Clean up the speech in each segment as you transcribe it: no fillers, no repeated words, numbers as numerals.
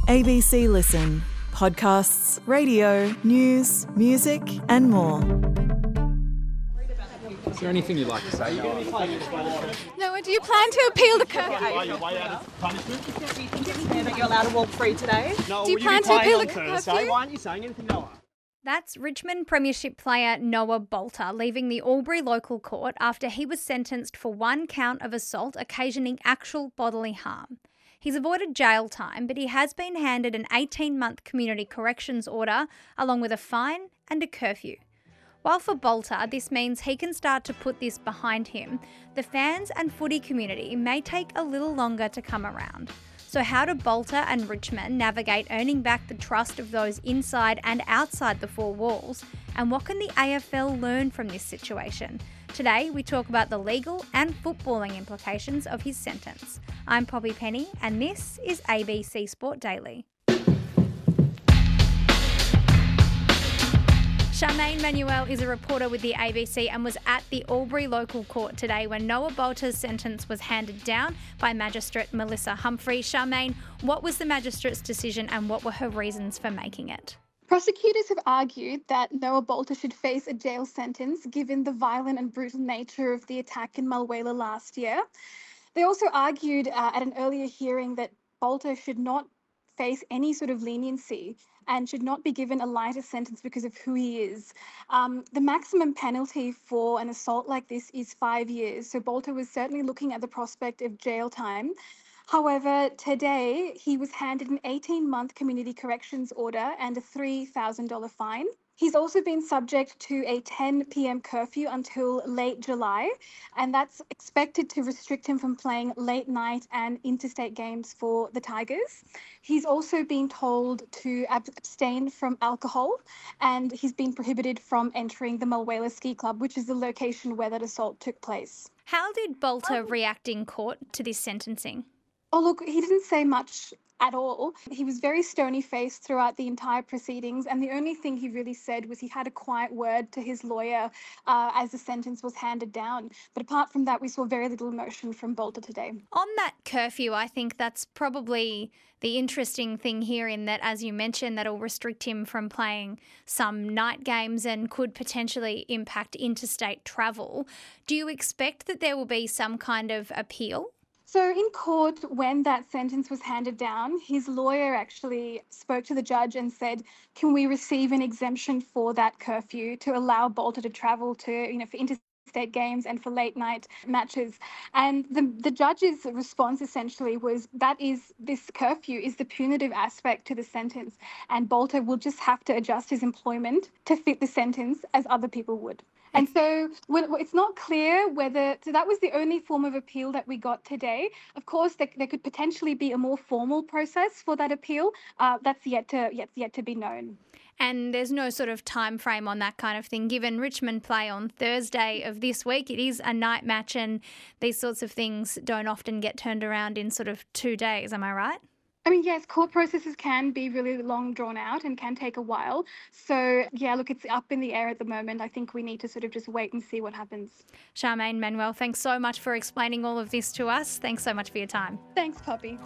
ABC Listen. Podcasts, radio, news, music and more. Is there anything you'd like to say, Noah? Noah, do you plan to appeal the curfew? Are you way out of punishment? Do you think it's fair that you're allowed to walk free today? No, Do you will plan be to appeal playing the on Thursday? curfew? Why aren't you saying anything, Noah? That's Richmond Premiership player Noah Bolter leaving the Albury local court after he was sentenced for one count of assault occasioning actual bodily harm. He's avoided jail time, but he has been handed an 18-month community corrections order along with a fine and a curfew. While for Bolter, this means he can start to put this behind him, the fans and footy community may take a little longer to come around. So how do Bolter and Richmond navigate earning back the trust of those inside and outside the four walls? And what can the AFL learn from this situation? Today, we talk about the legal and footballing implications of his sentence. I'm Poppy Penny, and this is ABC Sport Daily. Charmaine Manuel is a reporter with the ABC and was at the Albury local court today when Noah Bolter's sentence was handed down by Magistrate Melissa Humphrey. Charmaine, what was the magistrate's decision and what were her reasons for making it? Prosecutors have argued that Noah Bolter should face a jail sentence given the violent and brutal nature of the attack in Mulwala last year. They also argued at an earlier hearing that Bolter should not face any sort of leniency and should not be given a lighter sentence because of who he is. The maximum penalty for an assault like this is 5 years, so Bolter was certainly looking at the prospect of jail time. However, today he was handed an 18-month community corrections order and a $3,000 fine. He's also been subject to a 10 p.m. curfew until late July, and that's expected to restrict him from playing late night and interstate games for the Tigers. He's also been told to abstain from alcohol, and he's been prohibited from entering the Mulwala Ski Club, which is the location where that assault took place. How did Bolter react in court to this sentencing? Oh, look, he didn't say much at all. He was very stony-faced throughout the entire proceedings, and the only thing he really said was he had a quiet word to his lawyer as the sentence was handed down. But apart from that, we saw very little emotion from Bolter today. On that curfew, I think that's probably the interesting thing here in that, as you mentioned, that'll restrict him from playing some night games and could potentially impact interstate travel. Do you expect that there will be some kind of appeal? So in court, when that sentence was handed down, his lawyer actually spoke to the judge and said, can we receive an exemption for that curfew to allow Bolter to travel to, for interstate games and for late night matches? And the judge's response essentially was this curfew is the punitive aspect to the sentence, and Bolter will just have to adjust his employment to fit the sentence as other people would. And so it's not clear whether, so that was the only form of appeal that we got today. Of course, there could potentially be a more formal process for that appeal. That's yet to be known. And there's no sort of time frame on that kind of thing. Given Richmond play on Thursday of this week, it is a night match and these sorts of things don't often get turned around in sort of 2 days. Am I right? I mean, yes, court processes can be really long drawn out and can take a while. So, yeah, look, it's up in the air at the moment. I think we need to sort of just wait and see what happens. Charmaine Manuel, thanks so much for explaining all of this to us. Thanks so much for your time. Thanks, Poppy.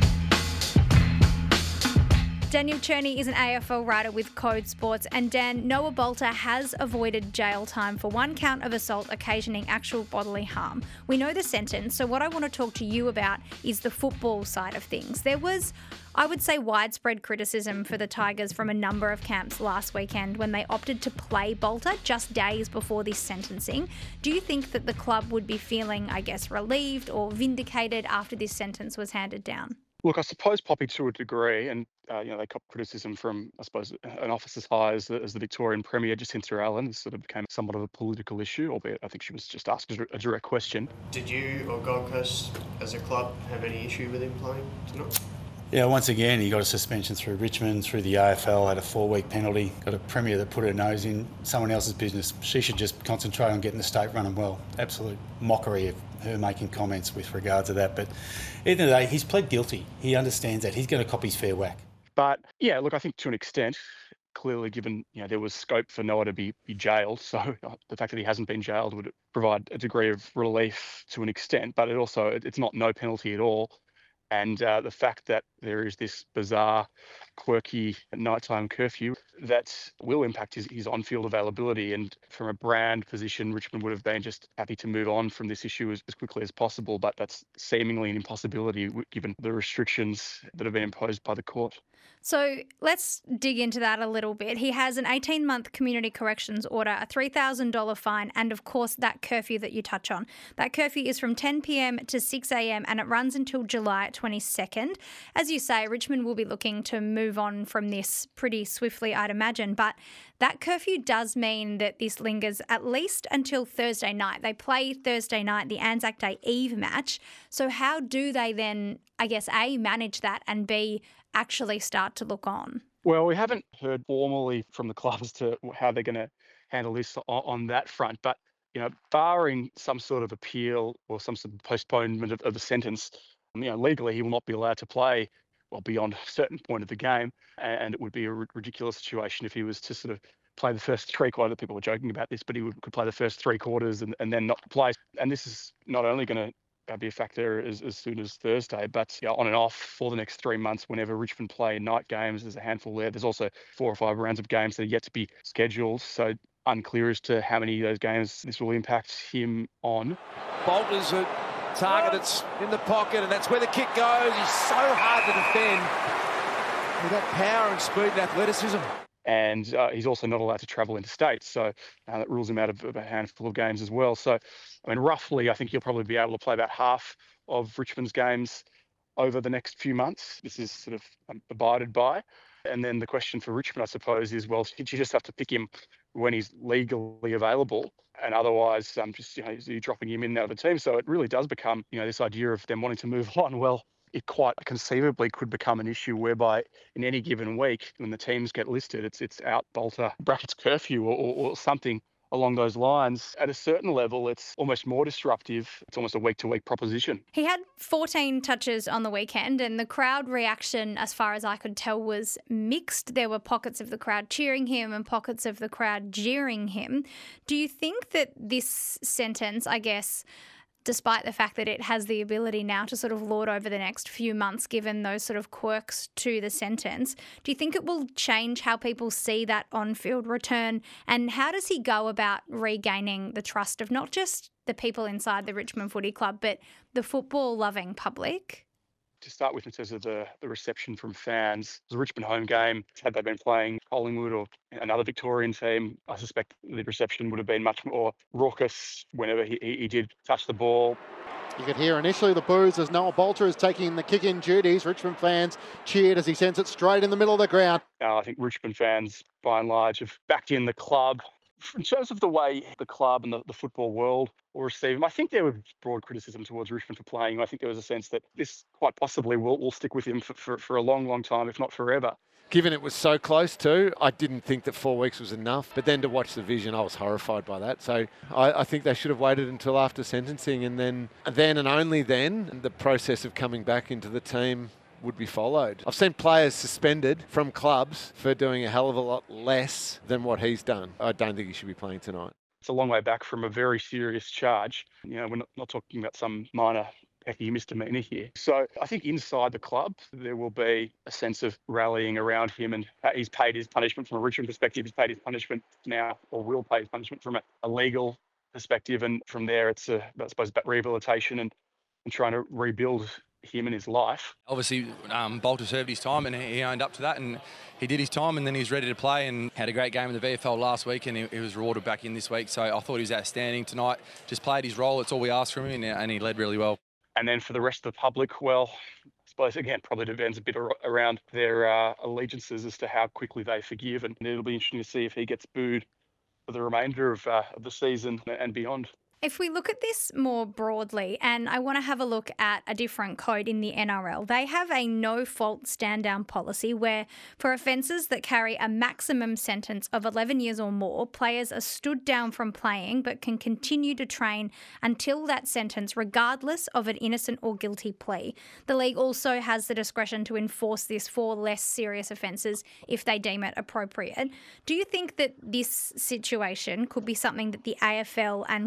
Daniel Cherney is an AFL writer with Code Sports, and Dan, Noah Bolter has avoided jail time for one count of assault occasioning actual bodily harm. We know the sentence, so what I want to talk to you about is the football side of things. There was, I would say, widespread criticism for the Tigers from a number of camps last weekend when they opted to play Bolter just days before this sentencing. Do you think that the club would be feeling, relieved or vindicated after this sentence was handed down? Look, I suppose, Poppy, to a degree, and they cop criticism from, I suppose, an office as high as the Victorian Premier, Jacinta Allen. This sort of became somewhat of a political issue, albeit I think she was just asked a direct question. Did you or Gold Coast as a club have any issue with him playing tonight? Yeah, once again, he got a suspension through Richmond, through the AFL, had a 4-week penalty, got a Premier that put her nose in someone else's business. She should just concentrate on getting the state running well. Absolute mockery of her making comments with regard to that. But at the end of the day, he's pled guilty. He understands that. He's going to cop his fair whack. But, yeah, look, I think to an extent, clearly given there was scope for Noah to be jailed, so the fact that he hasn't been jailed would provide a degree of relief to an extent, but it's not no penalty at all. And the fact that there is this bizarre, quirky nighttime curfew that will impact his on-field availability. And from a brand position, Richmond would have been just happy to move on from this issue as quickly as possible. But that's seemingly an impossibility given the restrictions that have been imposed by the court. So let's dig into that a little bit. He has an 18-month community corrections order, a $3,000 fine, and of course that curfew that you touch on. That curfew is from 10 p.m. to 6 a.m. and it runs until July 22nd. As you say, Richmond will be looking to move on from this pretty swiftly, I'd imagine, but that curfew does mean that this lingers at least until Thursday night. They play Thursday night, the Anzac Day Eve match. So how do they then, I guess, A, manage that, and B, actually start to look on? Well, we haven't heard formally from the club as to how they're going to handle this on that front. But, barring some sort of appeal or some sort of postponement of the sentence, legally he will not be allowed to play beyond a certain point of the game. And it would be a ridiculous situation if he was to sort of play the first three quarters. People were joking about this, but he could play the first three quarters and then not play. And this is not only going to be a factor as soon as Thursday, but on and off for the next 3 months whenever Richmond play night games. There's a handful there. There's also 4 or 5 rounds of games that are yet to be scheduled. So unclear as to how many of those games this will impact him on. Bolter's a target that's in the pocket, and that's where the kick goes. He's so hard to defend with that power and speed and athleticism. And he's also not allowed to travel interstate, so that rules him out of a handful of games as well. So, roughly, I think he'll probably be able to play about half of Richmond's games over the next few months. This is sort of abided by. And then the question for Richmond, I suppose, is, well, did you just have to pick him when he's legally available? And otherwise, you're dropping him in out of the team. So it really does become, this idea of them wanting to move on. Well, it quite conceivably could become an issue whereby in any given week, when the teams get listed, it's out Bolter brackets curfew or something along those lines. At a certain level, it's almost more disruptive. It's almost a week-to-week proposition. He had 14 touches on the weekend, and the crowd reaction, as far as I could tell, was mixed. There were pockets of the crowd cheering him and pockets of the crowd jeering him. Do you think that this sentence, I guess, despite the fact that it has the ability now to sort of lord over the next few months, given those sort of quirks to the sentence, do you think it will change how people see that on-field return? And how does he go about regaining the trust of not just the people inside the Richmond Footy Club, but the football-loving public? To start with, in terms of the reception from fans, it was a Richmond home game. Had they been playing Collingwood or another Victorian team, I suspect the reception would have been much more raucous whenever he did touch the ball. You could hear initially the boos as Noah Bolter is taking the kick-in duties. Richmond fans cheered as he sends it straight in the middle of the ground. I think Richmond fans, by and large, have backed in the club. In terms of the way the club and the football world will receive him, I think there was broad criticism towards Richmond for playing. I think there was a sense that this quite possibly will stick with him for a long, long time, if not forever. Given it was so close too, I didn't think that 4 weeks was enough. But then to watch the vision, I was horrified by that. So I think they should have waited until after sentencing, and then and only then the process of coming back into the team would be followed. I've seen players suspended from clubs for doing a hell of a lot less than what he's done. I don't think he should be playing tonight. It's a long way back from a very serious charge. We're not talking about some minor petty misdemeanor here. So I think inside the club, there will be a sense of rallying around him, and he's paid his punishment from a Richmond perspective. He's paid his punishment now, or will pay his punishment from a legal perspective. And from there, it's I suppose about rehabilitation and trying to rebuild him and his life. Obviously, Bolter served his time and he owned up to that, and he did his time, and then he's ready to play and had a great game in the VFL last week, and he was rewarded back in this week. So I thought he was outstanding tonight. Just played his role. It's all we asked from him, and he led really well. And then for the rest of the public, well, I suppose, again, probably depends a bit around their allegiances as to how quickly they forgive. And it'll be interesting to see if he gets booed for the remainder of the season and beyond. If we look at this more broadly, and I want to have a look at a different code in the NRL, they have a no-fault stand-down policy where for offences that carry a maximum sentence of 11 years or more, players are stood down from playing but can continue to train until that sentence, regardless of an innocent or guilty plea. The league also has the discretion to enforce this for less serious offences if they deem it appropriate. Do you think that this situation could be something that the AFL and clubs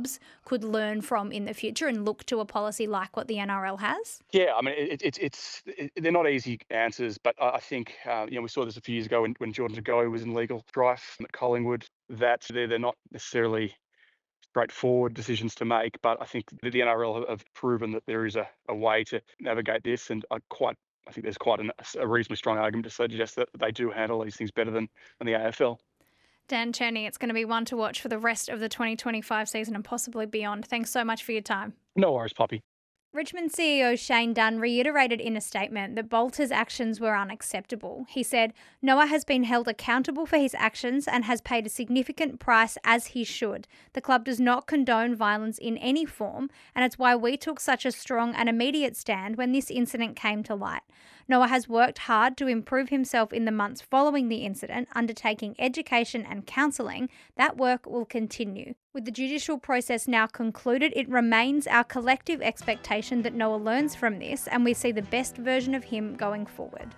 clubs could learn from in the future and look to a policy like what the NRL has? Yeah, I mean, they're not easy answers, but I think we saw this a few years ago when Jordan De Goey was in legal strife at Collingwood, that they're not necessarily straightforward decisions to make, but I think the NRL have proven that there is a way to navigate this, and I think there's quite a reasonably strong argument to suggest that they do handle these things better than the AFL. Dan Cherny, it's going to be one to watch for the rest of the 2025 season and possibly beyond. Thanks so much for your time. No worries, Poppy. Richmond CEO Shane Dunn reiterated in a statement that Bolter's actions were unacceptable. He said, "Noah has been held accountable for his actions and has paid a significant price, as he should. The club does not condone violence in any form, and it's why we took such a strong and immediate stand when this incident came to light. Noah has worked hard to improve himself in the months following the incident, undertaking education and counselling. That work will continue. With the judicial process now concluded, it remains our collective expectation that Noah learns from this and we see the best version of him going forward."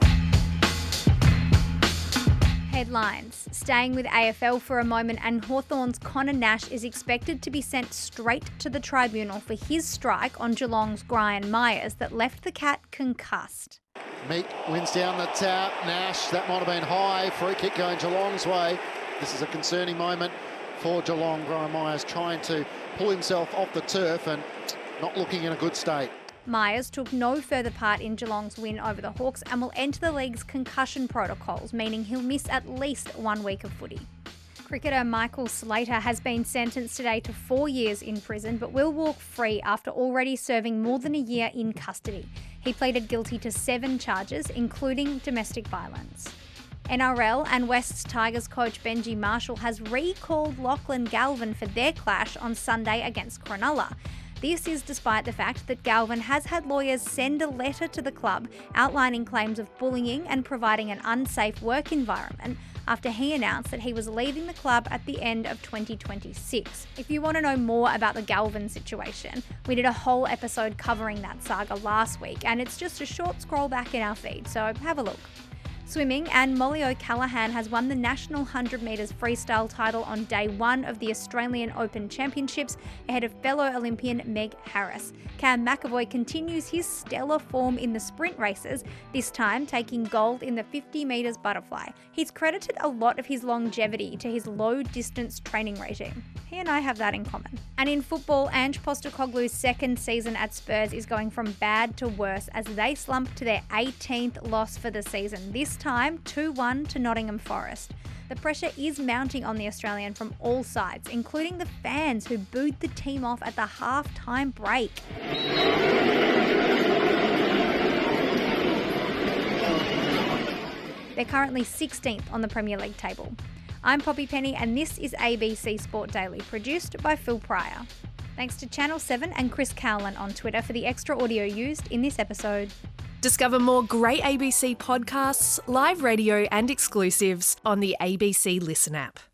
Headlines. Staying with AFL for a moment, and Hawthorn's Connor Nash is expected to be sent straight to the tribunal for his strike on Geelong's Brian Myers that left the Cat concussed. Meek wins down the tap. Nash, that might have been high. Free kick going Geelong's way. This is a concerning moment for Geelong. Brian Myers trying to pull himself off the turf and not looking in a good state. Myers took no further part in Geelong's win over the Hawks and will enter the league's concussion protocols, meaning he'll miss at least 1 week of footy. Cricketer Michael Slater has been sentenced today to 4 years in prison, but will walk free after already serving more than a year in custody. He pleaded guilty to 7 charges, including domestic violence. NRL and Wests Tigers coach Benji Marshall has recalled Lachlan Galvin for their clash on Sunday against Cronulla. This is despite the fact that Galvin has had lawyers send a letter to the club outlining claims of bullying and providing an unsafe work environment after he announced that he was leaving the club at the end of 2026. If you want to know more about the Galvin situation, we did a whole episode covering that saga last week, and it's just a short scroll back in our feed, so have a look. Swimming, and Molly O'Callaghan has won the National 100 metres freestyle title on day 1 of the Australian Open Championships ahead of fellow Olympian Meg Harris. Cam McAvoy continues his stellar form in the sprint races, this time taking gold in the 50 metres butterfly. He's credited a lot of his longevity to his low-distance training regime. He and I have that in common. And in football, Ange Postecoglou's second season at Spurs is going from bad to worse as they slump to their 18th loss for the season, this time 2-1 to Nottingham Forest. The pressure is mounting on the Australian from all sides, including the fans who booed the team off at the half-time break. They're currently 16th on the Premier League table. I'm Poppy Penny, and this is ABC Sport Daily, produced by Phil Pryor. Thanks to Channel 7 and Chris Cowlin on Twitter for the extra audio used in this episode. Discover more great ABC podcasts, live radio and exclusives on the ABC Listen app.